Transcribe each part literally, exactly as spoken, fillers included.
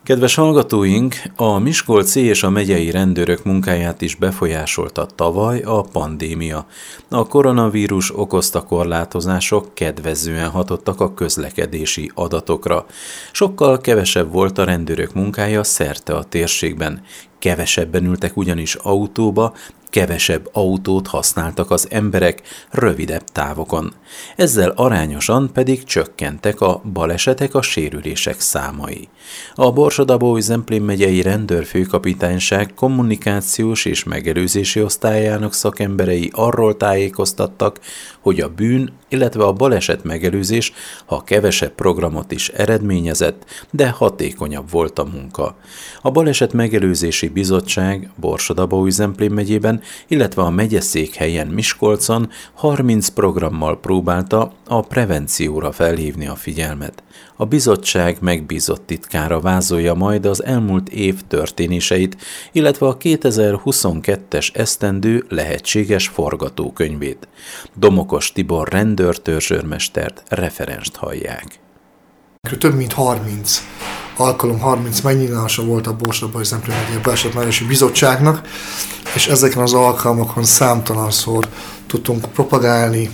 Kedves hallgatóink, a miskolci és a megyei rendőrök munkáját is befolyásolta tavaly a pandémia. A koronavírus okozta korlátozások kedvezően hatottak a közlekedési adatokra. Sokkal kevesebb volt a rendőrök munkája szerte a térségben. Kevesebben ültek ugyanis autóba, kevesebb autót használtak az emberek rövidebb távokon. Ezzel arányosan pedig csökkentek a balesetek, a sérülések számai. A Borsod-Abaúj-Zemplén megyei rendőrfőkapitányság kommunikációs és megelőzési osztályának szakemberei arról tájékoztattak, hogy a bűn, illetve a baleset megelőzés, ha kevesebb programot is eredményezett, de hatékonyabb volt a munka. A Baleset Megelőzési Bizottság Borsod-Abaúj-Zemplén megyében, illetve a megyeszékhelyen Miskolcon harminc programmal próbálta a prevencióra felhívni a figyelmet. A bizottság megbízott titkára vázolja majd az elmúlt év történéseit, illetve a kétezer-huszonkettes esztendő lehetséges forgatókönyvét. Domokos Tibor rendőrtörzsőrmestert, referenst hallják. Több mint harminc alkalom, harminc megnyilvánulása volt a Borsod-Abaúj-Zemplén megyei Balesetmegelőzési Bizottságnak, és ezeken az alkalmakon számtalanszor tudtunk propagálni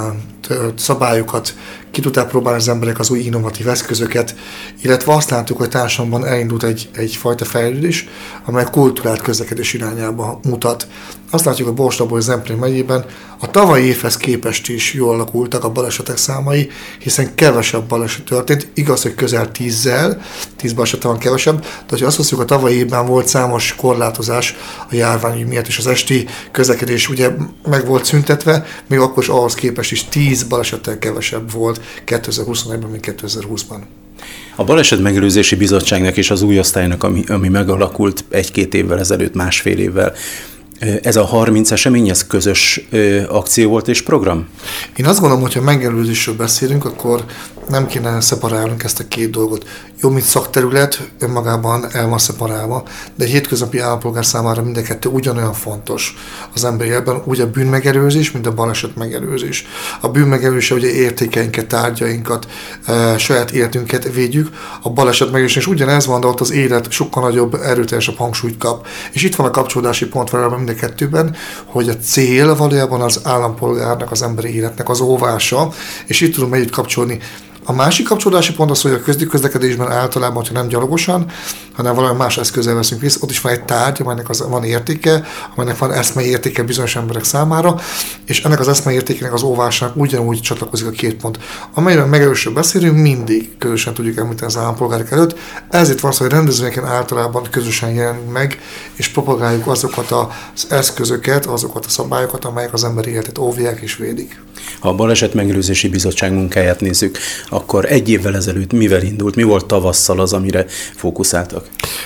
szabályokat, ki tudták próbálni az emberek az új innovatív eszközöket, illetve azt láttuk, hogy társadalomban elindult egy, egyfajta fejlődés, amely kulturált közlekedés irányába mutat. Azt látjuk, hogy Borsod-Abaúj-Zemplén megyében a tavalyi évhez képest is jól alakultak a balesetek számai, hiszen kevesebb baleset történt, igaz, hogy közel tízzel, tíz baleset van kevesebb, de ha azt hiszük, a tavalyi évben volt számos korlátozás a járványügy miatt, és az esti közlekedés ugye meg volt szüntetve, még akkor is ahhoz képest is tíz balesettel kevesebb volt kétezer-huszonegyben, mint kétezer-húszban. A Baleset Megelőzési Bizottságnak és az új osztálynak, ami, ami megalakult egy-két évvel ezelőtt, másfél évvel, ez a harminc esemény, ez közös ö, akció volt és program? Én azt gondolom, hogy ha megelőzésről beszélünk, akkor nem kéne szeparálnunk ezt a két dolgot. Jó, mint szakterület, önmagában el van szeparálva, de egy hétköznapi állampolgár számára mind a kettő ugyanolyan fontos az emberi életben, úgy a bűnmegelőzés, mint a baleset megelőzés. A bűnmegelőzés ugye értékeinket, tárgyainkat, e, saját életünket védjük, a baleset megelőzés és ugyanez van, de ott az élet sokkal nagyobb, erőteljesebb hangsúlyt kap. És itt van a kapcsolódási pont valójában mind a kettőben, hogy a cél valójában az állampolgárnak, az emberi életnek az óvása, és itt tudunk együtt kapcsolni. A másik kapcsolódási pont az, hogy a közlekedésben általában, hogyha nem gyalogosan, hanem valami más eszközzel veszünk részt, ott is van egy tárgy, amelynek az van értéke, amelynek van eszmei értéke bizonyos emberek számára, és ennek az eszmei értékének az óvásának ugyanúgy csatlakozik a két pont. Amelyben megerősről beszélünk, mindig közösen tudjuk említeni az állampolgárok előtt, ezért van szó, hogy rendezvényeken általában közösen jelenünk meg, és propagáljuk azokat az eszközöket, azokat a szabályokat, amelyek az emberi életet óvják és védik. Ha a Baleset Megelőzési Bizottság munkáját nézzük, akkor egy évvel ezelőtt mivel indult, mi volt tavasszal az, amire fókuszáltak?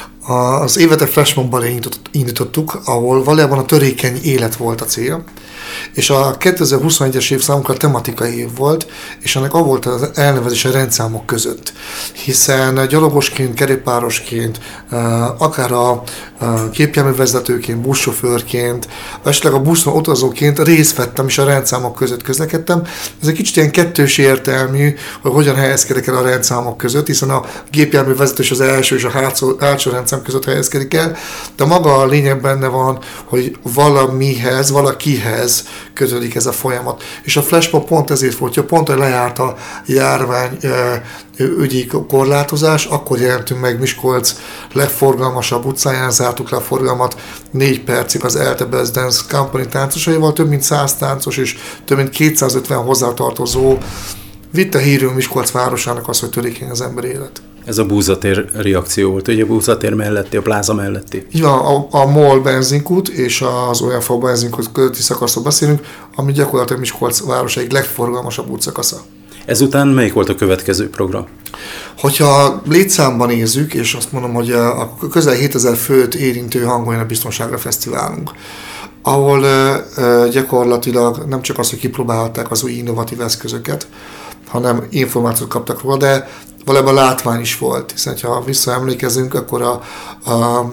Az évet a Flashmobban indítottuk, ahol valójában a törékeny élet volt a cél, és a kétezer-huszonegyes év számunkra tematikai év volt, és ennek az volt az elnevezése rendszámok között. Hiszen gyalogosként, kerékpárosként, akár a gépjárművezetőként, buszsofőrként, esetleg a buszon utazóként részt vettem, és a rendszámok között közlekedtem. Ez egy kicsit ilyen kettős értelmű, hogy hogyan helyezkedek el a rendszámok között, hiszen a gépjárművezető az első és a hátsó, hátsó rendszám között helyezkedik el, de maga a lényeg benne van, hogy valamihez, valakihez kötődik ez a folyamat. És a flashmob pont ezért volt, hogy pont, hogy lejárt a járvány ügyi korlátozás, akkor jelentünk meg Miskolc legforgalmasabb utcáján, zártuk le a forgalmat négy percig az Elte Best Dance Company táncosaival, több mint száz táncos és több mint kétszázötven hozzátartozó vitte hírül Miskolc városának az, hogy törékeny az ember élet. Ez a búzatér reakció volt, ugye a búzatér melletti, a pláza melletti. Így van, a, a MOL benzinkút és az o em ef benzinkút közötti szakaszról beszélünk, ami gyakorlatilag Miskolc városa egyik legforgalmasabb útszakasza. Ezután melyik volt a következő program? Hogyha létszámban nézzük, és azt mondom, hogy a közel hétezer főt érintő Hangoljon a Biztonságra Fesztiválunk, ahol uh, gyakorlatilag nem csak az, hogy kipróbálták az új innovatív eszközöket, hanem információt kaptak róla, de valójában látvány is volt, hiszen ha visszaemlékezünk, akkor a, a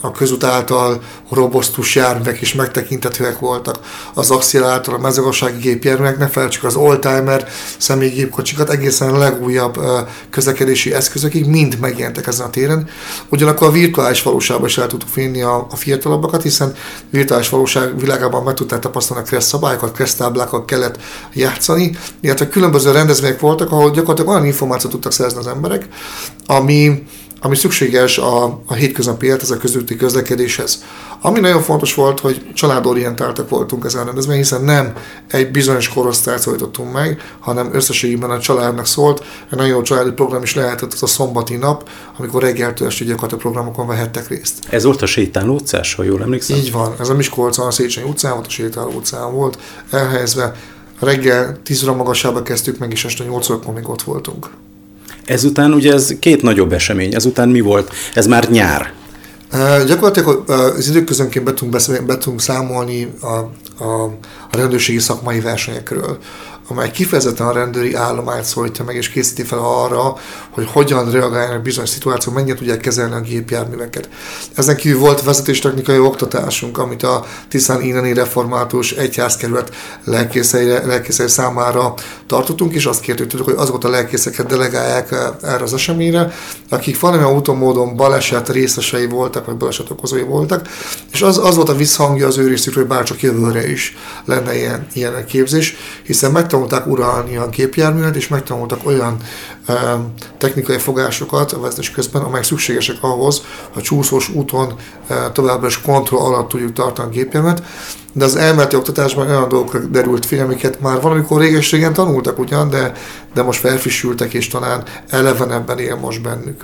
a közút által robosztus járművek is megtekintetőek voltak, az Axial által a mezőgazdasági gépjárművek, ne felejtsük az oldtimer személygépkocsikat, egészen a legújabb közlekedési eszközökig mind megjelentek ezen a téren. Ugyanakkor a virtuális valóságban is el tudtuk vinni a, a fiatalabbakat, hiszen virtuális valóság világában meg tudták tapasztalni a kressz szabályokat, kressz táblákat kellett játszani, illetve különböző rendezvények voltak, ahol gyakorlatilag olyan információt tudtak szerezni az emberek, ami ami szükséges a, a hétköznapi élet, ez a közúti közlekedéshez. Ami nagyon fontos volt, hogy családorientáltak voltunk ezen a rendezvényen, hiszen nem egy bizonyos korosztályt szólítottunk meg, hanem összességében a családnak szólt. Egy nagyon jó családi program is lehetett az a szombati nap, amikor reggeltől estig gyakorlatilag programokon vehettek részt. Ez volt a sétáló utcás, ha jól emlékszem? Így van, ez a Miskolcon, a Széchenyi utcán volt, a sétáló utcán volt elhelyezve. Reggel tíz óra magasába kezdtük meg, és este nyolc órakor még ott voltunk. Ezután ugye ez két nagyobb esemény, ezután mi volt? Ez már nyár. Uh, gyakorlatilag az időközönként be tudunk, beszélni, be tudunk számolni a, a, a rendőrségi szakmai versenyekről, amely kifejezetten a rendőri állományt szólítja meg, és készíti fel arra, hogy hogyan reagáljanak bizonyos szituációk, mennyire tudják kezelni a gépjárműveket. Ezen kívül volt vezetéstechnikai oktatásunk, amit a Tiszán inneni református egyházkerület lelkészei, lelkészei számára tartottunk, és azt kértük, hogy azokat a lelkészeket delegálják erre az eseményre, akik valamilyen úton módon baleset részesei voltak, vagy baleset okozói voltak, és az, az volt a visszhangja az ő részükről, hogy bárcsak jövőre is lenne ilyen, ilyen képzés, hiszen megtanulták uralni a gépjárművet, és megtanultak olyan e, technikai fogásokat a vezetés közben, amelyek szükségesek ahhoz, hogy csúszós úton e, továbbra is kontroll alatt tudjuk tartani a gépjárművet, de az elméleti oktatásban olyan dolgokra derült fél, amiket már valamikor réges-régen tanultak ugyan, de, de most felfrissültek, és talán elevenebben él most bennük.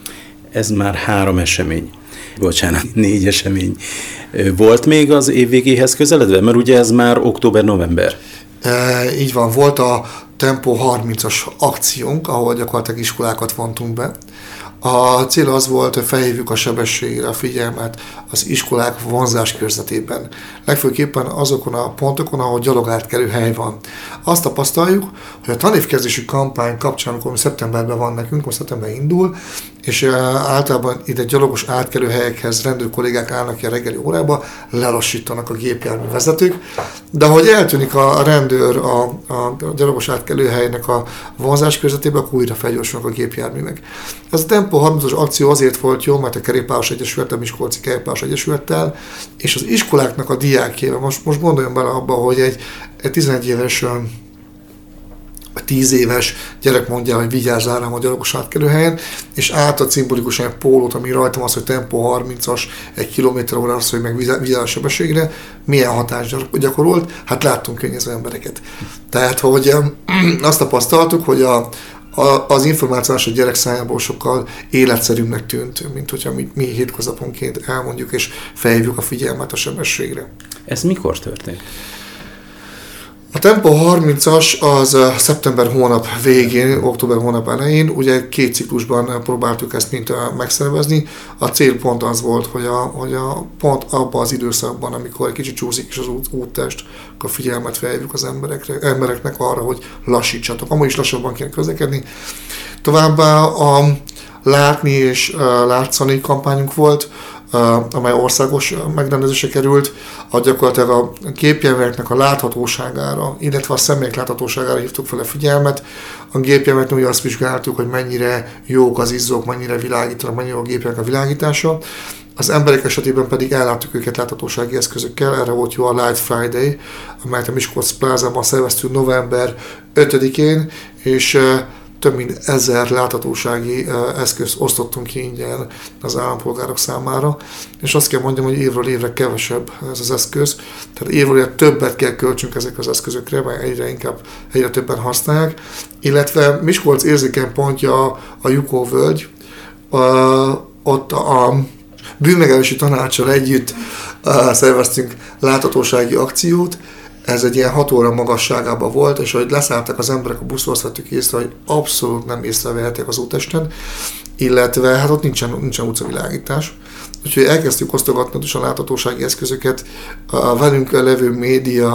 Ez már három esemény. Bocsánat, négy esemény. Volt még az év végéhez közeledve? Mert ugye ez már október-november. E, így van, volt a Tempo harmincas akciónk, ahol gyakorlatilag iskolákat vontunk be. A cél az volt, hogy felhívjuk a sebességre a figyelmet az iskolák vonzás körzetében. Legfőképpen azokon a pontokon, ahol gyalogátkelő hely van. Azt tapasztaljuk, hogy a tanévkezdési kampány kapcsán, amikor szeptemberben van nekünk, most szeptemberben indul, és általában ide gyalogos átkelő helyekhez rendőr kollégák állnak ki a reggeli órába, lelassítanak a gépjármű vezetők, de ahogy eltűnik a rendőr a, a gyalogos átkelő helynek a vonzás körzetében, akkor újra felgyorsulnak a gépjárművek. Ez a Tempo harmincas akció azért volt jó, mert a Kerékpáros Egyesülettel, Miskolci Kerékpáros Egyesülettel, és az iskoláknak a diákjével, most, most gondoljon bele abba, hogy egy, egy tizenegy éves tíz éves gyerek mondja, hogy vigyázz rám a gyalogos átkelőhelyen, és átad szimbolikusan egy pólót, ami rajtam az, hogy Tempo harmincas, egy kilométer óra az, hogy meg vigyázz a sebességre, milyen hatást gyakorolt, hát láttunk könnyező embereket. Tehát, hogy azt tapasztaltuk, hogy a, a, az információs a gyerek szájából sokkal életszerűbbnek tűnt, mint hogyha mi, mi hétköznaponként elmondjuk, és felhívjuk a figyelmet a sebességre. Ez mikor történt? A Tempo harmincas az szeptember hónap végén, október hónap elején, ugye két ciklusban próbáltuk ezt mint megszervezni. A célpont az volt, hogy a, hogy a pont abban az időszakban, amikor egy kicsit csúszik is az út, úttest, akkor figyelmet felhívjuk az emberekre, embereknek arra, hogy lassítsatok. Amúgy is lassabban kéne közlekedni. Továbbá a látni és látszani kampányunk volt, amely országos megrendezésre került, a gyakorlatilag a gépjárműveknek a láthatóságára, illetve a személyek láthatóságára hívtuk fel a figyelmet. A gépjárműveknek ugye azt vizsgáltuk, hogy mennyire jók az izzók, mennyire világítanak, mennyire jó a gépjárművek a világítása. Az emberek esetében pedig elláttuk őket láthatósági eszközökkel, erre volt jó a Light Friday, amelyet a Miskolc Plázában szerveztünk november ötödikén, és több mint ezer láthatósági eszközt osztottunk ki ingyen az állampolgárok számára, és azt kell mondjam, hogy évről évre kevesebb ez az eszköz, tehát évről évre többet kell költsünk ezek az eszközökre, mert egyre inkább egyre többen használják, illetve Miskolc érzékeny pontja a Jukó völgy, ott a bűnmegelőzési tanácssal együtt szerveztünk láthatósági akciót. Ez egy ilyen hat óra magasságában volt, és ahogy leszálltak az emberek a buszról, azt vettük észre, hogy abszolút nem észrevehetők az útesten, illetve hát ott nincsen, nincsen utcavilágítás. Úgyhogy elkezdtük osztogatni a láthatósági eszközöket, a velünk levő média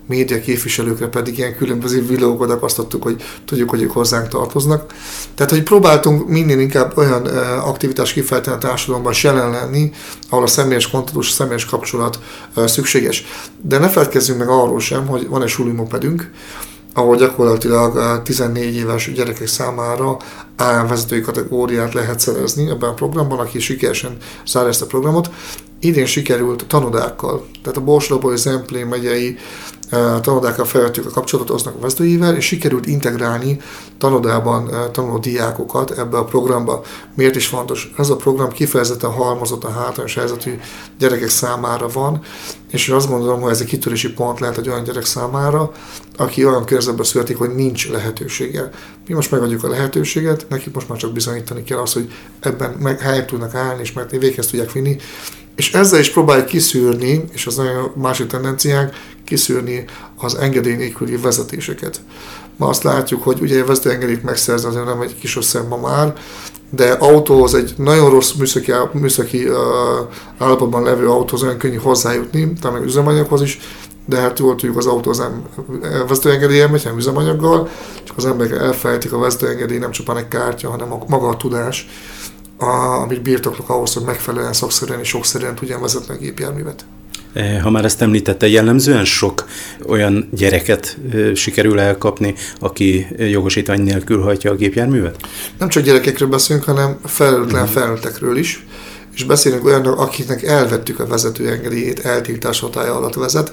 média képviselőkre pedig ilyen különböző videókat akasztottuk, hogy tudjuk, hogy ők hozzánk tartoznak. Tehát, hogy próbáltunk minél inkább olyan aktivitást kifejteni a társadalomban, és jelen lenni, ahol a személyes kontaktus, a személyes kapcsolat szükséges. De ne feledkezzünk meg arról sem, hogy van egy sulimopedünk, ahol gyakorlatilag tizennégy éves gyerekek számára á em vezetői kategóriát lehet szerezni ebben a programban, aki sikeresen zárja ezt a programot. Idén sikerült tanodákkal, tehát a Borsod-Abaúj-Zemplén megyei tanodákkal felvettük a kapcsolatot aznak a vezetőivel, és sikerült integrálni tanodában tanuló diákokat ebbe a programba. Miért is fontos? Ez a program kifejezetten halmozott a hátrányos helyzetű gyerekek számára van, és én azt gondolom, hogy ez egy kitörési pont lehet egy olyan gyerek számára, aki olyan környezetben születik, hogy nincs lehetősége. Mi most megadjuk a lehetőséget, nekik most már csak bizonyítani kell azt, hogy ebben meg helyet tudnak állni, és mert véghez tudják vinni. És ezzel is próbáljuk kiszűrni, és az nagyon másik tendenciánk, kiszűrni az engedély nélküli vezetéseket. Ma azt látjuk, hogy ugye vezetőengedélyt megszerzni azért nem egy kis összeg ma már, de autóhoz, egy nagyon rossz műszaki, műszaki uh, állapotban levő autóhoz olyan könnyű hozzájutni, talán meg üzemanyaghoz is, de hát jól tudjuk, az autó az nem vezetőengedélyen megy, hanem üzemanyaggal, csak az emberek elfelejtik, a vezetőengedély nem csupán egy kártya, hanem a, maga a tudás, a, amit birtoklok ahhoz, hogy megfelelően szakszerűen és sokszerűen tudjam vezetni a gépjárművet. Ha már ezt említette, jellemzően sok olyan gyereket sikerül elkapni, aki jogosítvány nélkül hajtja a gépjárművet? Nem csak gyerekekről beszélünk, hanem felelőtlen uh-huh. felnőttekről is, és beszélünk olyanok, akiknek elvettük a vezetőengedélyét, eltiltás hatálya alatt vezet.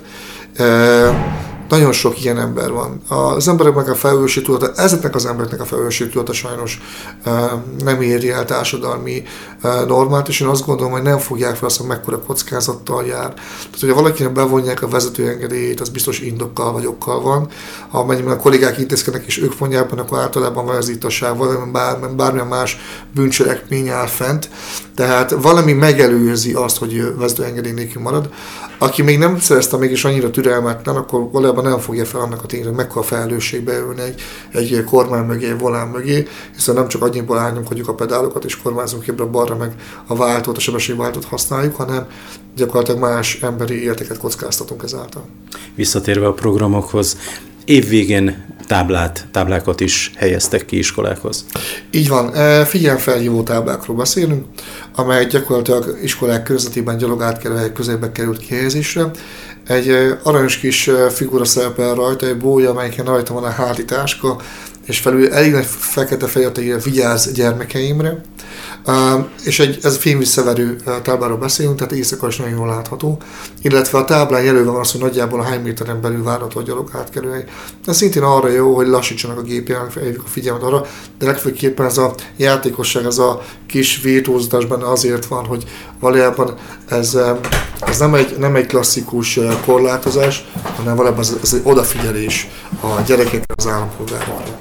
E- Nagyon sok ilyen ember van. Az embereknek a felelősség tudata, ezeknek az embereknek a felelősség tudata sajnos nem éri el társadalmi normát, és én azt gondolom, hogy nem fogják fel azt, hogy mekkora kockázattal jár. Tehát, hogyha valakinek bevonják a vezetőengedélyét, az biztos indokkal vagy okkal van. Ha amennyiben a kollégák intézkednek, és ők vonják be, akkor általában van ez ittasság, valami bár, bármilyen más bűncselekmény áll fent. Tehát valami megelőzi azt, hogy vezetőengedély nélkül marad. Aki még nem szerezte mégis annyira türelmetlen, akkor valójában nem fogja fel annak a tényleg, hogy mekkora felelősségbe ülni egy, egy kormány mögé, egy volán mögé, hiszen nem csak annyiból árnyomkodjuk a pedálokat és kormányzunk jobbra-balra, meg a váltót, a sebességváltót használjuk, hanem gyakorlatilag más emberi életeket kockáztatunk ezáltal. Visszatérve a programokhoz, évvégén táblát, táblákat is helyeztek ki iskolákhoz. Így van, figyelemfelhívó táblákról beszélünk, amely gyakorlatilag iskolák körzetében gyalogátkelőhelyek közébe került kihelyezésre. Egy aranyos kis figura szerepel rajta, egy bója, amelyiken rajta van a hátitáska, és felül elég nagy fekete fejjel írja vigyázz gyermekeimre. Uh, és egy, ez fémvisszaverő tábláról beszélünk, tehát éjszaka is nagyon jól látható, illetve a táblán jelölve van az, hogy nagyjából a hány méteren belül várható a gyalogátkelőhely. Ez szintén arra jó, hogy lassítsanak a gépjárművek, felhívjuk a figyelmet arra, de legfőképpen ez a játékosság, ez a kis virtuózitásban azért van, hogy valójában ez, ez nem, egy, nem egy klasszikus korlátozás, hanem valójában ez, ez egy odafigyelés a gyerekekre, az állampolgárokra.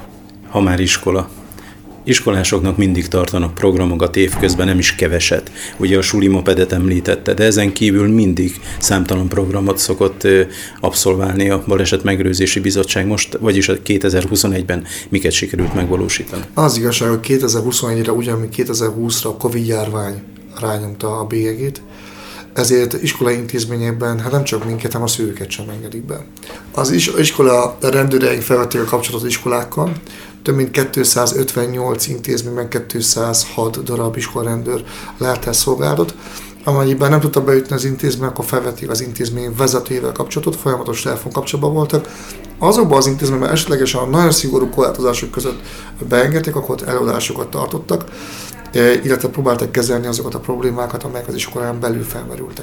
Ha már iskola. Iskolásoknak mindig tartanak programokat évközben, nem is keveset. Ugye a Sulimopedet említette, de ezen kívül mindig számtalan programot szokott abszolválni a Baleset Megelőzési Bizottság most, vagyis a kétezer-huszonegyben miket sikerült megvalósítani? Az igazság, hogy kétezer-huszonegyre, ugyan mint kétezer-húszra a Covid-járvány rányomta a bélyegét, ezért iskolai intézményekben hát nem csak minket, hanem a szülőket sem engedik be. Az iskola rendőreink felvették a kapcsolatot iskolákkal, több mint kétszázötvennyolc intézményben kétszázhat darab iskolarendőr lehet el szolgálatot. Amennyiben nem tudta bejutni az intézmény, akkor felvették az intézmény vezetőjével kapcsolatot, folyamatos telefon kapcsolatban voltak. Azokban az intézményben esetlegesen a nagyon szigorú korlátozások között beengedték, akkor előadásokat tartottak, illetve próbálták kezelni azokat a problémákat, amelyek az iskolán belül felmerültek.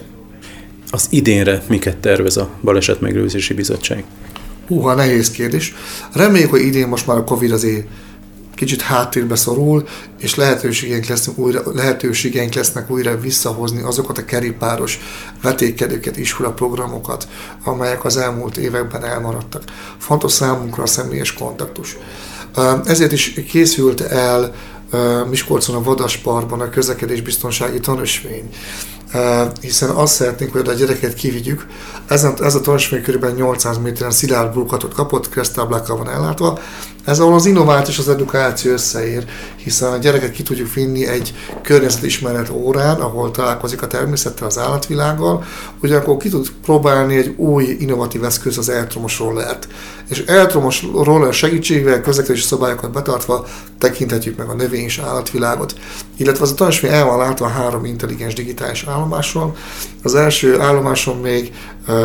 Az idénre miket tervez a Baleset Megelőzési Bizottság? Húha, nehéz kérdés. Reméljük, hogy idén most már a Covid azért kicsit háttérbe szorul, és lehetőségeink lesznek újra, lehetőségeink lesznek újra visszahozni azokat a kerékpáros vetékedőket, iskolaprogramokat, amelyek az elmúlt években elmaradtak. Fontos számunkra a személyes kontaktus. Ezért is készült el Miskolcon a Vadasparkban a közlekedésbiztonsági tanösvény, hiszen azt szeretnénk, hogy a gyereket kivigyük. Ez a, ez a tanösvény kb. nyolcszáz méteren szilárd burkolatot kapott, kereszttáblákkal van ellátva. Ez ahol az innováció és az edukáció összeér, hiszen a gyereket ki tudjuk vinni egy környezetismeret órán, ahol találkozik a természettel, az állatvilággal, ugyanakkor ki tud próbálni egy új innovatív eszköz, az elektromos rollert. És elektromos roller segítségével, közlekedési szabályokat betartva tekinthetjük meg a növény és állatvilágot. Illetve az a tanúsmény el van látva három intelligens digitális állomáson. Az első állomáson még uh,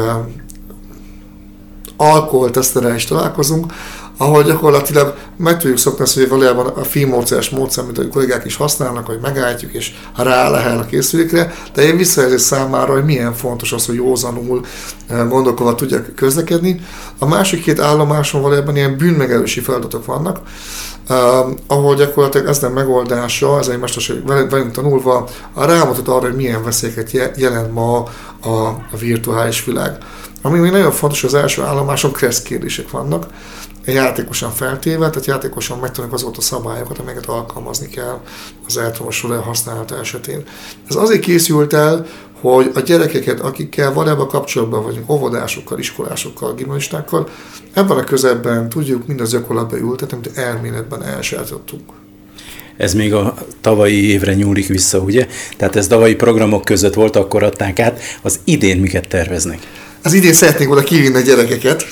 alkoholteszterrel is találkozunk, ahol gyakorlatilag meg tudjuk szokni azt, hogy valójában a filmmódszeres módszer, mint a kollégák is használnak, hogy megállítjuk és rálehel a készülékre, de én visszajelzés számára, hogy milyen fontos az, hogy józanul gondolkodva tudjak közlekedni. A másik két állomáson valójában ilyen bűnmegelősi feladatok vannak, Uh, ahol gyakorlatilag ez nem megoldása, ez egy mesterség velünk tanulva, rámutat arra, hogy milyen veszélyeket jelent ma a, a virtuális világ. Ami még nagyon fontos, az első állomáson kereszt kérdések vannak, játékosan feltéve, tehát játékosan megtanuljuk azokat a szabályokat, amelyeket alkalmazni kell az elektromos roller használata esetén. Ez azért készült el, hogy a gyerekeket, akikkel valójában kapcsolatban vagyunk, óvodásokkal, iskolásokkal, gimnazistákkal, ebben a közelben tudjuk mindaz gyakorlatba ültetni, amit elméletben elsajátítottunk. Ez még a tavalyi évre nyúlik vissza, ugye? Tehát ez tavalyi programok között volt, akkor adták át. Az idén miket terveznek? Az idén szeretnénk oda kivinni a gyerekeket,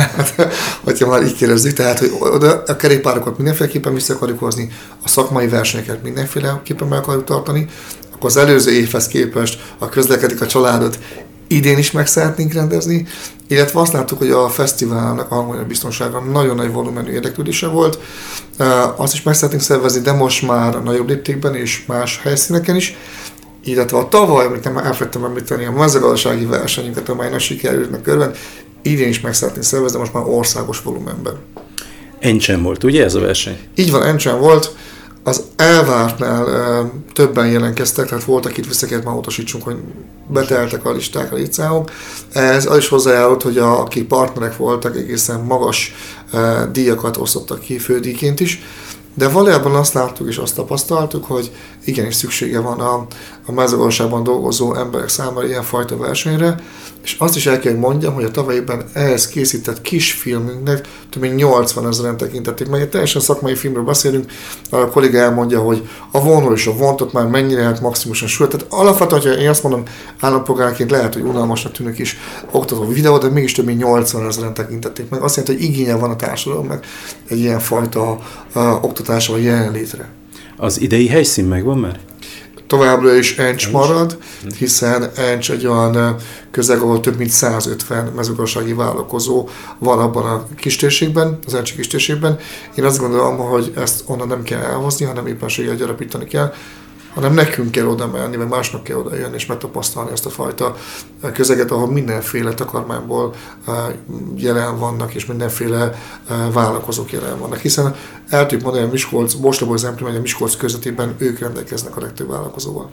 hogyha már így kérdezzük, tehát hogy oda a kerékpárokat mindenféleképpen vissza akarjuk hozni, a szakmai versenyeket mindenféleképpen meg akarjuk tartani, akkor az előző évhez képest a közlekedik a családot idén is meg szeretnénk rendezni, illetve azt láttuk, hogy a fesztiválnak a hanganyag biztonsága nagyon nagy volumenű érdeklődése volt. Azt is meg szeretnénk szervezni, de most már nagyobb léptékben és más helyszíneken is, illetve a tavaly, amit nem elfelejtettem említeni, a mezőgazdasági versenyünket, amely nagy sikerült körben, idén is meg szeretnénk szervezni, most már országos volumenben. Encsen volt, ugye ez a verseny? Így van, Encsen volt. Az elvártnál e, többen jelentkeztek, tehát voltak itt vissza kellett már utasítsunk, hogy beteltek a listák, a létszámok. Ez az is hozzájárult, hogy a, akik partnerek voltak, egészen magas e, díjakat osztottak ki fődíjként is. De valójában azt láttuk és azt tapasztaltuk, hogy igenis szüksége van a, a mezőgazdaságban dolgozó emberek számára ilyenfajta versenyre, és azt is el kell mondjam, hogy a tavalyban ehhez készített kis filmünknek több mint nyolcvan ezeren tekintették meg. Egy teljesen szakmai filmről beszélünk, a kolléga elmondja, hogy a vonról és a vontot már mennyire lehet maximumosan súlyt. Tehát alapvetően, hogyha én azt mondom, állampolgárként lehet, hogy unalmasnak tűnök is oktató videó, de mégis több mint nyolcvan ezeren tekintették meg. Azt jelenti, hogy igénye van a társadalomnak egy ilyenfajta uh, oktatásra vagy jelenlétre. Az idei helyszín megvan már? Továbbra is Encs marad, hiszen Encs egy olyan közeg, ahol több mint százötven mezőgazdasági vállalkozó van abban a kistérségben, az Encsi kistérségben. Én azt gondolom, hogy ezt onnan nem kell elhozni, hanem éppenséggel gyarapítani kell, hanem nekünk kell oda menni, vagy másnak kell oda jönni és megtapasztalni ezt a fajta közeget, ahol mindenféle takarmányból jelen vannak, és mindenféle vállalkozók jelen vannak. Hiszen el tudjuk mondani, hogy a Miskolc, Borstabói Zemplén, a Miskolc közvetében ők rendelkeznek a legtöbb vállalkozóval.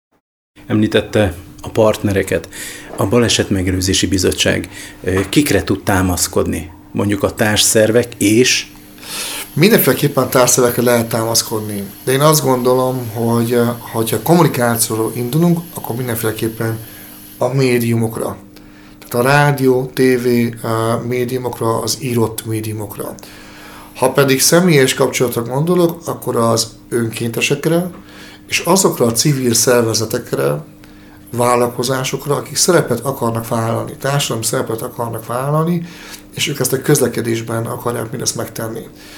Említette a partnereket. A Balesetmegelőzési Bizottság kikre tud támaszkodni? Mondjuk a társszervek és... Mindenféleképpen társzervekre lehet támaszkodni, de én azt gondolom, hogy ha kommunikációról indulunk, akkor mindenféleképpen a médiumokra. Tehát a rádió, tévé médiumokra, az írott médiumokra. Ha pedig személyes kapcsolatra gondolok, akkor az önkéntesekre, és azokra a civil szervezetekre, vállalkozásokra, akik szerepet akarnak vállalni, társadalmi szerepet akarnak vállalni, és ők ezt a közlekedésben akarják mindezt megtenni.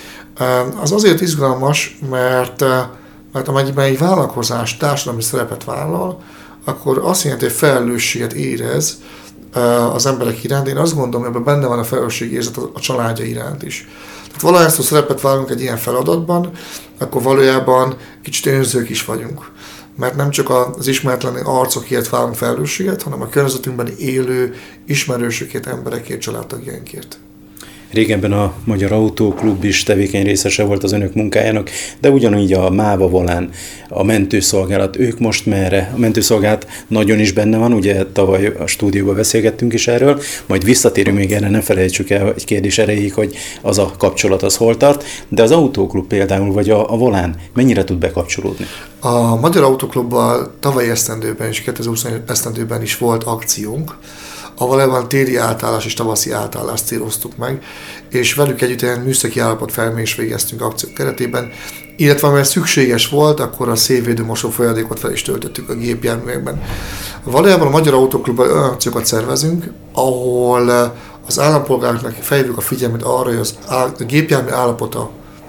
Az azért izgalmas, mert, mert amennyiben egy vállalkozás társadalmi szerepet vállal, akkor azt jelenti, hogy felelősséget érez az emberek iránt. Én azt gondolom, ebben benne van a felelősségérzet a családja iránt is. Tehát valahányszor szerepet vállalunk egy ilyen feladatban, akkor valójában kicsit önzők is vagyunk. Mert nem csak az ismeretlen arcokért vállalunk felelősséget, hanem a környezetünkben élő ismerősökért, emberekért, családtagjainkért. Régebben a Magyar Autóklub is tevékeny részese volt az önök munkájának, de ugyanúgy a MÁVA Volán, a mentőszolgálat, ők most merre? A mentőszolgálat nagyon is benne van, ugye tavaly a stúdióban beszélgettünk is erről, majd visszatérünk még erre, ne felejtsük el egy kérdés erejéig, hogy az a kapcsolat az hol tart, de az Autóklub például, vagy a, a Volán mennyire tud bekapcsolódni? A Magyar Autóklubbal tavalyi esztendőben és kétezer-húsz esztendőben is volt akciónk, a valójában téli átállás és tavaszi átállást céloztuk meg, és velük együtt egy műszaki állapot felmérést végeztünk akciók keretében, illetve amely szükséges volt, akkor a szélvédő mosófolyadékot fel is töltöttük a gépjárművekben. Valójában a Magyar Autóklubban olyan akciókat szervezünk, ahol az állampolgároknak felhívjuk a figyelmet arra, hogy az a gépjármű állapota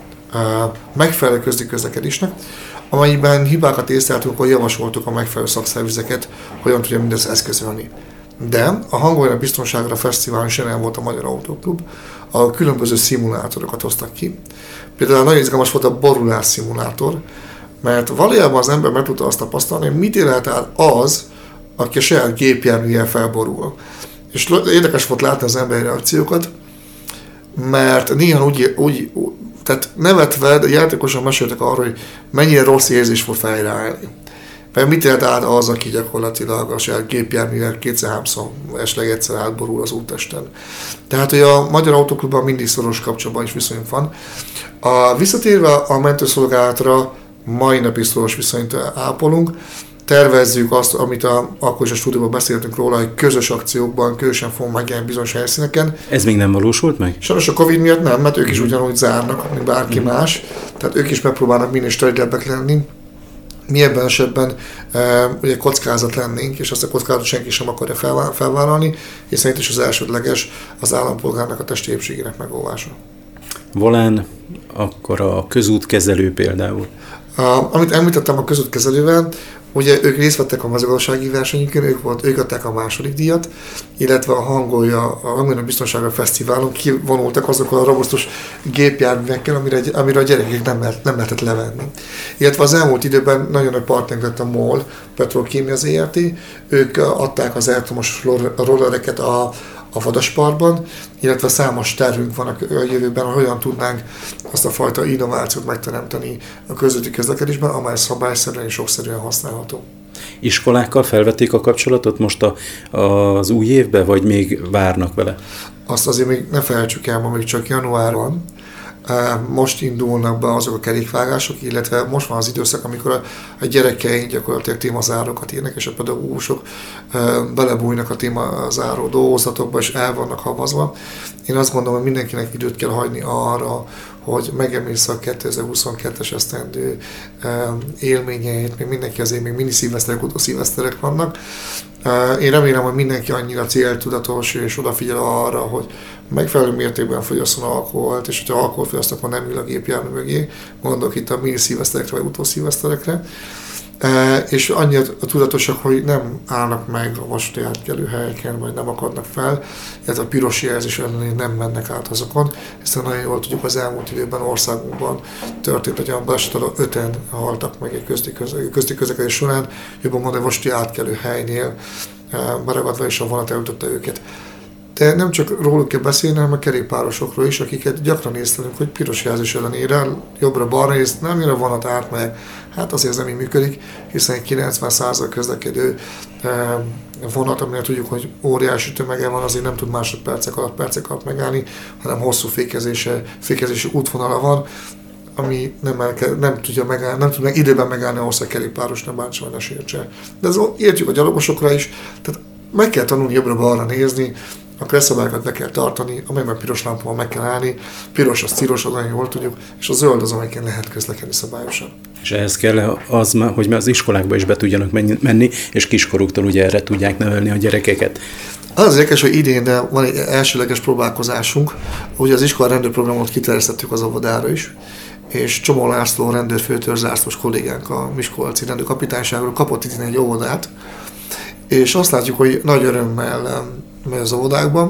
megfelelő közlekedésnek, amelyben hibákat észleltünk, akkor javasoltuk a megfelelő szakszervizeket, hogyan tudja mindezt eszközölni. De a Hangolja Biztonságra Fesztiválon is jelen volt a Magyar Autóklub, ahol különböző szimulátorokat hoztak ki. Például nagyon izgalmas volt a borulás szimulátor, mert valójában az ember meg tudta azt tapasztalni, hogy mit élhet át az, aki a saját gépjárműjel felborul. És érdekes volt látni az emberi reakciókat, mert néha úgy, úgy tehát nevetve, de játékosan meséltek arról, hogy mennyire rossz érzés volt fejreállni. Mert mit élt át az, aki gyakorlatilag a saját gépjárművel kétszer-háromszor esetleg egyszer átborul az úttesten. Tehát, hogy a Magyar Autóklubban mindig szoros kapcsolatban is viszonyunk van. A, visszatérve a mentőszolgálatra, mai nap is szoros viszonyt ápolunk. Tervezzük azt, amit a, akkor is a stúdióban beszéltünk róla, hogy közös akciókban közösen fogunk megjelenni bizonyos helyszíneken. Ez még nem valósult meg? Sajnos a Covid miatt nem, mert ők is ugyanúgy zárnak, mint bárki mm. más. Tehát ők is megpróbálnak minél sterilebbek lenni. Mi ebben esetben e, ugye kockázat lennénk, és azt a kockázatot senki sem akarja felvállalni, hiszen itt is az elsődleges az állampolgárnak a testi épségének megóvása. Volán, akkor a közútkezelő például. A, amit említettem a közútkezelővel, ugye ők részt vettek a mezőgazdasági versenyükön, ők, volt, ők adták a második díjat, illetve a Hangolja, a Hangolja Biztonságra Fesztiválon kivonultak azokkal a robusztus gépjárművekkel, amire, amire a gyerekek nem, lehet, nem lehetett levenni. Illetve az elmúlt időben nagyon nagy partnerünk lett a MOL, Petrolkémia zé er té, ők adták az elektromos rollereket a a vadasparkban, illetve számos tervünk van a jövőben, hogy hogyan tudnánk azt a fajta innovációt megteremteni a közötti közlekedésben, amely szabályszerűen és jogszerűen használható. Iskolákkal felvették a kapcsolatot most a, az új évben, vagy még várnak vele? Azt azért még ne felejtsük el, ma még csak január van. Most indulnak be azok a kerékvágások, illetve most van az időszak, amikor a, a gyerekeink gyakorlatilag témazárókat írnak, és a pedagógusok belebújnak a témazáró dolgozatokba, és el vannak havazva. Én azt gondolom, hogy mindenkinek időt kell hagyni arra, hogy megemészze a kétezer-huszonkettes esztendő élményeit, még mindenki azért még mini szilveszterek, utó szilveszterek vannak. Én remélem, hogy mindenki annyira céltudatos és odafigyel arra, hogy megfelelő mértékben fogyasszon alkoholt, és hogyha alkoholt fogyasztok, akkor nem ül a gépjármű mögé, gondolok itt a mini szilveszterekre vagy utószilveszterekre, e, és annyira tudatosak, hogy nem állnak meg a vasúti átkelő helyeken, vagy nem akadnak fel, illetve a piros jelzés ellenére nem mennek át azokon, hiszen nagyon jól tudjuk, az elmúlt időben országunkban történt, hogy olyan balesetről öten haltak meg egy közti közlekedés során, jobban mondani, a vasúti átkelő helynél beragadva, és a vonat elütötte őket. De nem csak róluk kell beszélni, hanem a kerékpárosokról is, akiket gyakran észlelünk, hogy piros jelzés ellenére jobbra-balra néz, nem jön a vonat átmegy. Hát azért ez nem így működik, hiszen egy kilencven százalék közlekedő vonat, amire tudjuk, hogy óriási tömege van, azért nem tud másodpercek alatt, percek alatt megállni, hanem hosszú fékezése, fékezési útvonala van, ami nem, elke, nem tudja megállni, nem tud meg időben megállni ahhoz, a kerékpáros nem bántsa, ne sértse. De ez értjük a gyalogosokra is, tehát meg kell tanulni jobbra-balra nézni, a kresszabályokat be kell tartani, amelyben piros lámpával meg kell állni, piros az tilos, az nagyon jól tudjuk, és a zöld az, amelyiken lehet közlekedni szabályosan. És ehhez kell az, hogy az iskolákba is be tudjanak menni, és kiskoruktól ugye erre tudják nevelni a gyerekeket. Az az érdekes, hogy idén de van egy elsőleges próbálkozásunk, ugye az iskola rendőrprogramot kiterjesztettük az óvodára is, és Csomó László rendőrfőtörzsászlós kollégánk a Miskolci rendőrkapitányságról kapott idén egy óvodát, és azt látjuk, hogy nagy örömmel megy az óvodákban.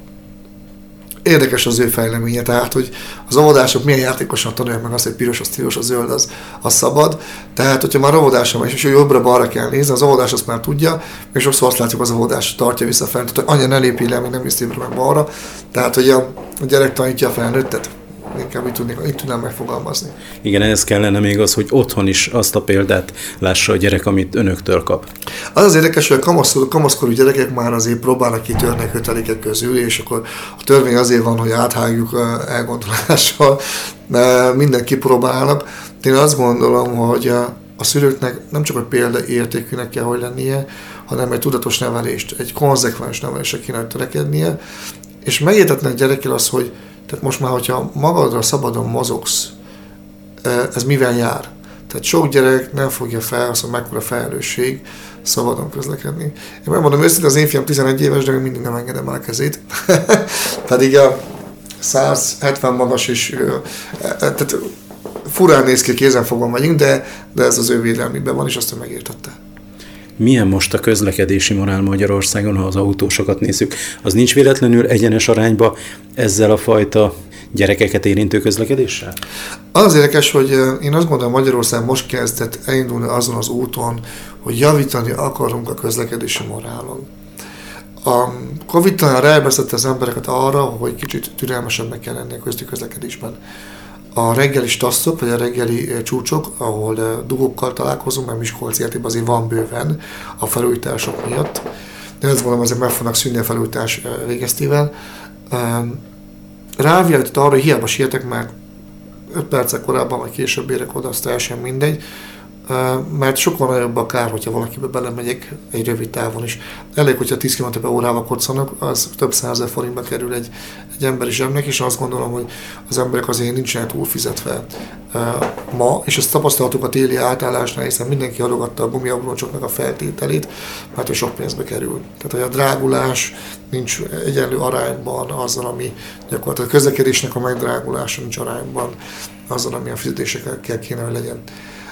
Érdekes az ő fejleménye, tehát, hogy az óvodások milyen játékosan tanulják meg azt, hogy piros, az tilos, az zöld, az, az szabad. Tehát, hogyha már óvodásra megy, és jobbra-balra kell nézni, az óvodás azt már tudja, és sokszor azt látjuk, az óvodás tartja vissza fent, hogy anya ne lépj le, még nem visz jobbra meg balra. Tehát, hogy a, a gyerek tanítja a felnőttet. Inkább így, tudnék, így tudnám megfogalmazni. Igen, ehhez kellene még az, hogy otthon is azt a példát lássa a gyerek, amit önöktől kap. Az az érdekes, hogy a kamaszkorú, kamaszkorú gyerekek már azért próbálnak kitörni a kötelékek közül, és akkor a törvény azért van, hogy áthágjuk elgondolással, mindenki próbálnak. Én azt gondolom, hogy a szülőknek nem csak a példaértékűnek kell, hogy lennie, hanem egy tudatos nevelést, egy konzekvens nevelésre kéne törekednie, és megértetni a gyerekkel az, hogy tehát most már, hogyha magadra szabadon mozogsz, ez mivel jár? Tehát sok gyerek nem fogja fel, az, hogy mekkora felelősség szabadon közlekedni. Én megmondom őszintén, az én fiam tizenegy éves, de még mindig nem engedem el a kezét. Pedig a száz hetven magas is, tehát furán néz ki, kézenfogva megyünk, de, de ez az ő védelmében van, és azt ő megértette. Milyen most a közlekedési morál Magyarországon, ha az autósokat nézzük? Az nincs véletlenül egyenes arányba ezzel a fajta gyerekeket érintő közlekedéssel? Az érdekes, hogy én azt gondolom, Magyarország most kezdett elindulni azon az úton, hogy javítani akarunk a közlekedési morálon. A Covid talán ráébesztette az embereket arra, hogy kicsit türelmesebbnek kell lenni a közti közlekedésben. A reggeli stasszok, vagy a reggeli csúcsok, ahol dugókkal találkozunk, mert Miskolc értében azért van bőven a felújítások miatt, de azt gondolom, azért meg fognak szűnni a felújítás végeztével. Rávilágított arra, hogy hiába sietek, mert öt perccel korábban vagy később érek oda, az teljesen mindegy, mert sokkal nagyobb a kár, hogyha valakibe belemegyek egy rövid távon is. Elég, hogyha tíz kilométer per órával koccanak, az több százezer forintba kerül egy, egy emberi zsebnek, és azt gondolom, hogy az emberek azért nincsenek túl fizetve ma, és ezt tapasztaltuk a téli átállásnál, hiszen mindenki adogatta a gumiabroncsoknak a feltételét, mert hogy sok pénzbe kerül. Tehát, hogy a drágulás nincs egyenlő arányban azzal, ami gyakorlatilag a közlekedésnek a megdrágulása nincs arányban azzal, ami a fizetésekkel kéne, hogy legyen.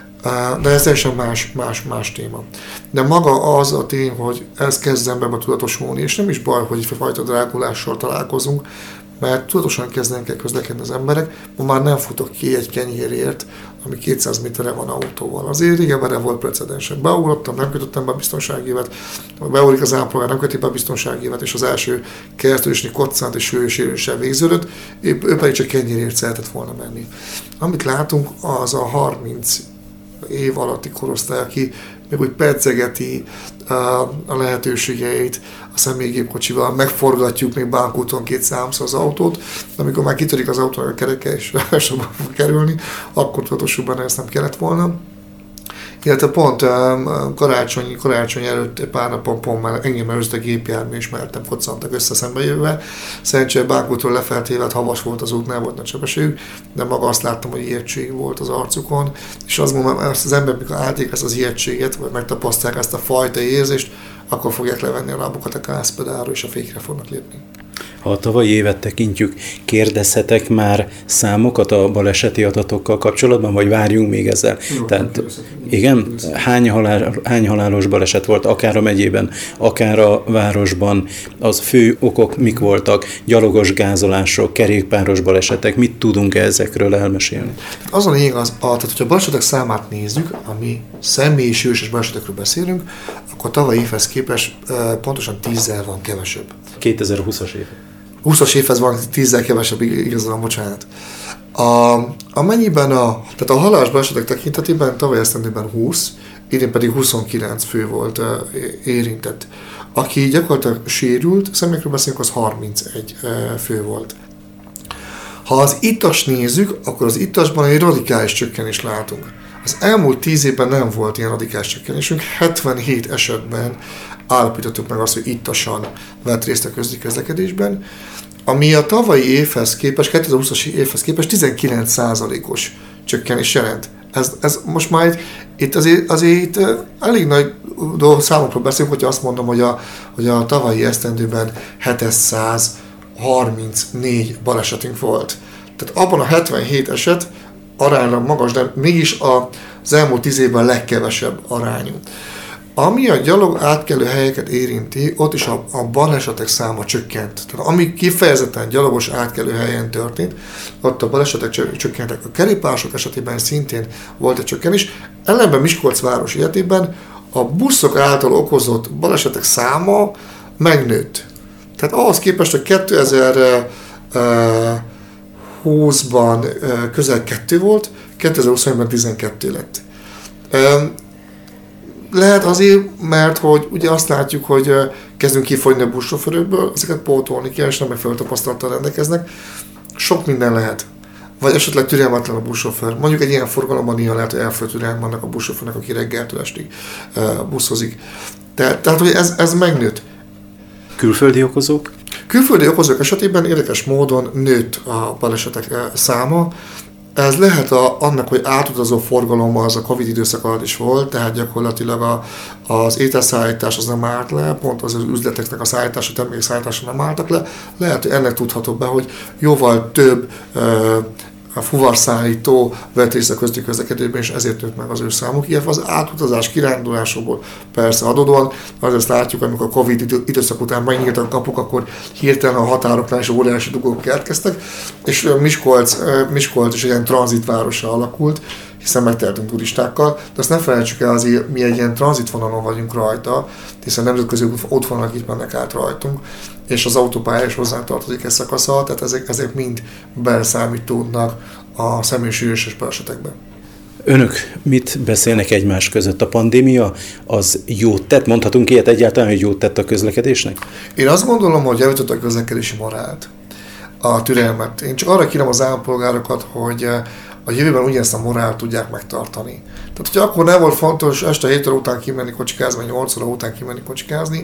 De ez teljesen más, más, más téma. De maga az a tény, hogy ez kezd az emberbe tudatosulni, és nem is baj, hogy fajta drágulással találkozunk, mert tudatosan kezdenek el közlekedni az emberek, ma már nem futok ki egy kenyérért, ami kétszáz méterre van autóval. Azért régebben erre volt precedensek. Beugrottam, nem kötöttem be a biztonságévet, beugrik az állampolgár, nem köti be a biztonságévet, és az első keresztülésni koccant és sérüléssel végződött, ő, ő pedig csak kenyérért szeretett volna menni. Amit látunk, az a harminc év alatti korosztály, aki még úgy percegeti uh, a lehetőségeit a személygépkocsival, megforgatjuk még Bánkúton két számszor az autót, de amikor már kitörik az autónak a kereke és sokba fog kerülni, akkor tudatosabban ezt nem kellett volna. Illetve pont um, karácsony, karácsony előtt pár napon pont már engem előzött a gépjármű, és mertem koccantak össze szembejövve. Szerencsére Bánkútról lefeltévet havas volt az út, nem volt nagy sebességük, de maga azt láttam, hogy ijegység volt az arcukon, és azt mondom, hogy az ember, mikor áték ezt az ijegységet, vagy megtapasztalják ezt a fajta érzést, akkor fogják levenni a lábukat a gázpedálról, és a fékre fognak lépni. Ha a tavalyi évet tekintjük, kérdezhetek már számokat a baleseti adatokkal kapcsolatban, vagy várjunk még ezzel? Jó, Tehát, igen, hány, halál, hány halálos baleset volt, akár a megyében, akár a városban, az fő okok mik voltak, gyalogos gázolások, kerékpáros balesetek, mit tudunk ezekről elmesélni? Az a lényeg, az, a, tehát hogyha a balesetek számát nézzük, ami személyi sűrűs balesetekről beszélünk, akkor tavalyi évhez képest pontosan tízzel van kevesebb. kétezer-húszas év. húszas évhez van tízzel kevesebb, igazán, bocsánat. A, amennyiben a, tehát a halálos balesetek tekintetében tavaly esztendőben húsz, idén pedig huszonkilenc fő volt uh, érintett. Aki gyakorlatilag sérült, személyekről beszélünk, az harmincegy uh, fő volt. Ha az ittas nézzük, akkor az ittasban egy radikális csökkenést látunk. Az elmúlt tíz évben nem volt ilyen radikális csökkenésünk, hetvenhét esetben állapítottuk meg azt, hogy ittasan vett részt a közötti közlekedésben, ami a tavalyi évhez képest, kétezer-húszas évhez képest tizenkilenc százalékos csökkenés jelent. Ez, ez most már itt azért, azért itt elég nagy számokról beszélünk, hogyha azt mondom, hogy a, hogy a tavalyi esztendőben hétszázharmincnégy balesetünk volt. Tehát abban a hetvenhét eset aránylag magas, de mégis az elmúlt tíz évben a legkevesebb arányú. Ami a gyalog átkelő helyeket érinti, ott is a, a balesetek száma csökkent. Tehát ami kifejezetten gyalogos átkelő helyen történt, ott a balesetek csökkentek. A kerékpárosok esetében szintén volt egy csökkenés. Ellenben Miskolc város életében a buszok által okozott balesetek száma megnőtt. Tehát ahhoz képest, hogy kétezer-húszban közel kettő volt, kétezer-huszonban tizenkettő lett. Lehet azért, mert hogy ugye azt látjuk, hogy kezdünk kifogyni a buszsofőrökből, ezeket pótolni kell, és nem megfelelő tapasztalattal rendelkeznek. Sok minden lehet. vagy esetleg türelmetlen a buszsofőr. Mondjuk egy ilyen forgalomban néha lehet, hogy elfogy türelme annak a buszsofőrnek, aki reggeltől estig buszozik. De, tehát, hogy ez, ez megnőtt. Külföldi okozók? Külföldi okozók esetében érdekes módon nőtt a balesetek száma. Ez lehet a, annak, hogy átutazó forgalomban az a Covid időszak alatt is volt, tehát gyakorlatilag a, az ételszállítás az nem állt le, pont az, az üzleteknek a szállítása, termékek szállítása nem álltak le. Lehet, hogy ennek tudható be, hogy jóval több ö, a fuvarszállító vett részt a közti közlekedésben, és ezért nőtt meg az ő számuk. Illetve az átutazás kirándulásokból persze adódóan, azért látjuk, amikor a Covid időszak után megnyíltak a kapuk, akkor hirtelen a határoknál is óriási dugók keletkeztek, és Miskolc, Miskolc is egy ilyen tranzitvárosra alakult, hiszen megteltünk turistákkal, de azt ne felejtsük el, azért mi egy ilyen tranzitvonalon vagyunk rajta, hiszen nemzetközi útvonalak itt mennek át rajtunk, és az autópálya is hozzánk tartozik egy szakasza, tehát ezek, ezek mind beleszámítódnak a személyisérüléses balesetekben. Önök mit beszélnek egymás között? A pandémia az jót tett? Mondhatunk ilyet egyáltalán, hogy jót tett a közlekedésnek? Én azt gondolom, hogy javított a közlekedési morált, a türelmet. Én csak arra kérem az állampolgárokat, hogy a jövőben ugyanezt a morált tudják megtartani. Tehát, hogyha akkor nem volt fontos este hét óra után kimenni kocsikázni, vagy nyolc óra után kimenni kocsikázni,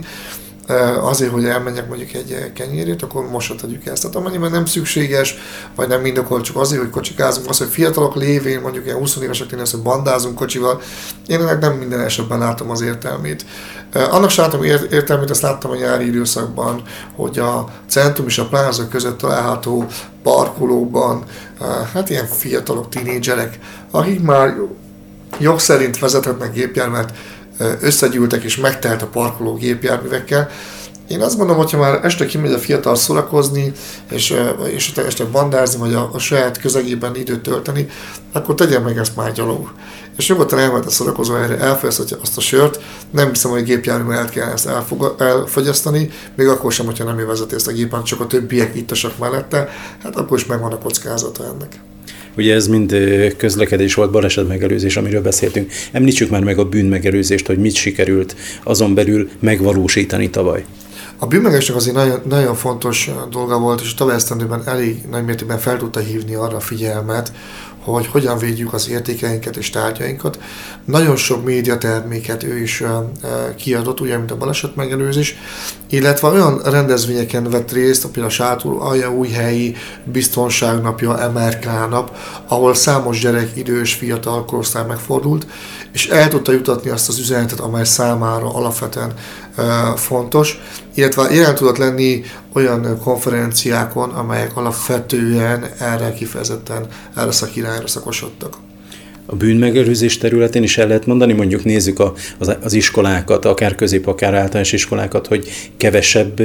azért, hogy elmenjek mondjuk egy kenyérét, akkor most se tegyük ezt. Tehát amennyiben nem szükséges, vagy nem indokolt, csak azért, hogy kocsikázunk, az, hogy fiatalok lévén, mondjuk ilyen húsz évesek tényleg, hogy bandázunk kocsival, én ennek nem minden esetben látom az értelmét. Annak sem látom értelmét, azt láttam a nyári időszakban, hogy a centrum és a plázak között található parkolóban, hát ilyen fiatalok, tínédzserek, akik már jog szerint vezethetnek gépjárművet, összegyűltek és megtelt a parkoló gépjárművekkel. Én azt gondolom, hogyha már este kimegy a fiatal szórakozni, és, és este bandázni, vagy a, a saját közegében időt tölteni, akkor tegyen meg ezt már gyalog. És nyugodtan elmehet a szórakozó helyre, elfogyasztja azt a sört, nem hiszem, hogy a gépjárművel el kell ezt elfog, elfogyasztani, még akkor sem, hogyha nem ő vezeti ezt a gépet, csak a többiek ittasak mellette, hát akkor is megvan a kockázata ennek. Ugye ez mind közlekedés volt, baleset megelőzés, amiről beszéltünk. Említsük már meg a bűnmegelőzést, hogy mit sikerült azon belül megvalósítani tavaly. A bűnmegelőzésnek azért nagyon, nagyon fontos dolga volt, és tavaly esztendőben elég nagy mértékben fel tudta hívni arra a figyelmet, hogy hogyan védjük az értékeinket és tárgyainkat. Nagyon sok médiaterméket ő is kiadott, ugye, mint a baleset megelőzés, illetve olyan rendezvényeken vett részt, például a Sátorújhelyi Biztonságnapja, em er ká nap, ahol számos gyerek, idős, fiatal korosztály megfordult, és el tudta jutatni azt az üzenetet, amely számára alapvetően fontos, illetve jelen tudott lenni olyan konferenciákon, amelyek alapvetően erre kifejezetten, erre szakirányra szakosodtak. A bűnmegelőzés területén is el lehet mondani, mondjuk nézzük a, az, az iskolákat, akár közép, akár általános iskolákat, hogy kevesebb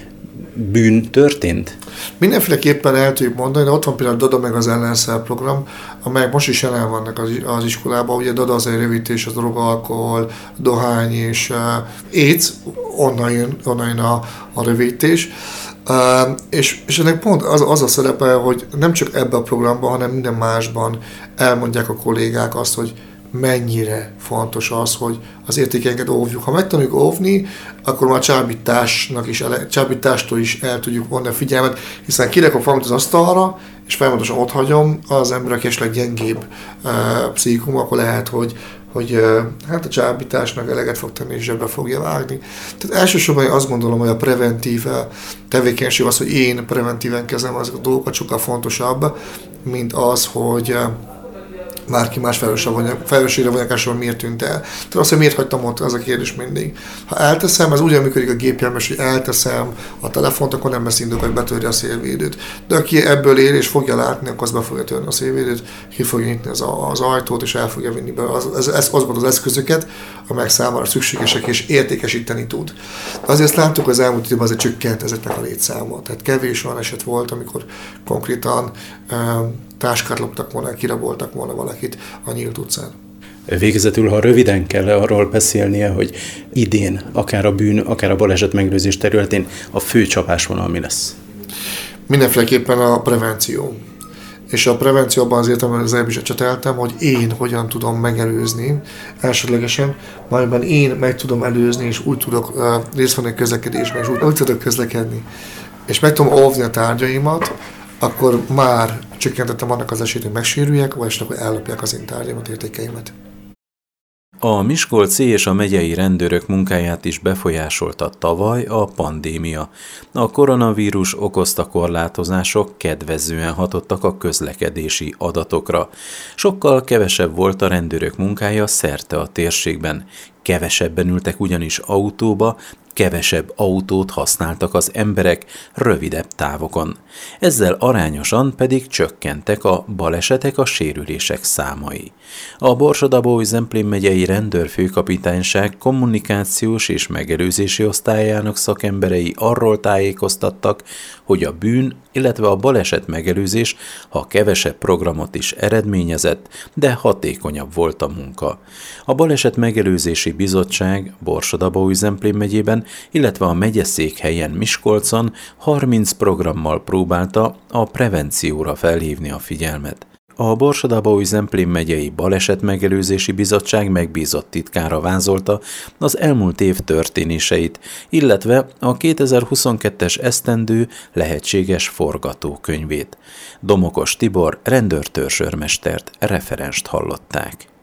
bűn történt? Mindenféleképpen el tudjuk mondani, de ott van például a Dada meg az ellenszer program, amelyek most is jelen vannak az, az iskolában. Ugye Dada az egy rövidítés, az droga, alkohol, dohány és uh, AIDS, onnan jön, onnan jön a, a rövidítés. Uh, és, és ennek pont az, az a szerepe, hogy nem csak ebben a programban, hanem minden másban elmondják a kollégák azt, hogy mennyire fontos az, hogy az értékeinket óvjuk. Ha megtanuljuk óvni, akkor már a csábításnak is, ele, csábítástól is el tudjuk vonni a figyelmet, hiszen kirakok valamit az asztalra, és folyamatosan ott hagyom, az ember, aki esetleg gyengébb uh, pszichikum, akkor lehet, hogy, hogy uh, hát a csábításnak eleget fog tenni, és zsebbe fogja vágni. Tehát elsősorban azt gondolom, hogy a preventív uh, tevékenység az, hogy én preventíven kezelem azok a dolgokat, sokkal fontosabb, mint az, hogy uh, bárki más felelősségre vonják, miért tűnt el. Tehát azt, hogy miért hagytam ott, az a kérdés mindig. Ha elteszem, ez ugyan működik a gépjárműves, hogy elteszem a telefont, akkor nem lesz indok, hogy betörje a szélvédőt. De aki ebből él és fogja látni, akkor az be fogja törni a szélvédőt, ki fogja nyitni az, az ajtót, és el fogja vinni be az, az, az, azokat az eszközöket, amelyek számára szükségesek és értékesíteni tud. De azért láttuk, hogy az elmúlt időben azért csökkent ezeknek a létszáma. Tehát kevés olyan eset volt, amikor konkrétan táskát loptak volna, kiraboltak volna valakit a nyílt utcán. Végezetül, ha röviden kell arról beszélnie, hogy idén, akár a bűn, akár a baleset megelőzés területén a fő csapásvonal mi lesz? Mindenféleképpen a prevenció. És a prevencióban azért, amit az előbb is cseteltem, hogy én hogyan tudom megelőzni elsődlegesen, majd én meg tudom előzni, és úgy tudok uh, részt venni a közlekedésben, és úgy, úgy tudok közlekedni. És meg tudom óvni a tárgyaimat, akkor már csökkentettem annak az esélyt, hogy megsérüljek, vagy esetleg ellopják az én tárgyamat, értékeimet. A miskolci és a megyei rendőrök munkáját is befolyásolta tavaly a pandémia. A koronavírus okozta korlátozások kedvezően hatottak a közlekedési adatokra. Sokkal kevesebb volt a rendőrök munkája szerte a térségben. Kevesebben ültek ugyanis autóba, kevesebb autót használtak az emberek rövidebb távokon. Ezzel arányosan pedig csökkentek a balesetek, a sérülések számai. A Borsod-Abaúj-Zemplén megyei rendőrfőkapitányság kommunikációs és megelőzési osztályának szakemberei arról tájékoztattak, hogy a bűn, illetve a baleset megelőzés, ha kevesebb programot is eredményezett, de hatékonyabb volt a munka. A Baleset Megelőzési Bizottság Borsod-Abaúj-Zemplén megyében, illetve a megyeszékhelyen Miskolcon harminc programmal próbálta a prevencióra felhívni a figyelmet. A Borsod-Abaúj-Zemplén megyei Balesetmegelőzési Bizottság megbízott titkára vázolta az elmúlt év történéseit, illetve a kétezer-huszonkettes esztendő lehetséges forgatókönyvét. Domokos Tibor rendőrtörzsőrmestert, referenst hallották.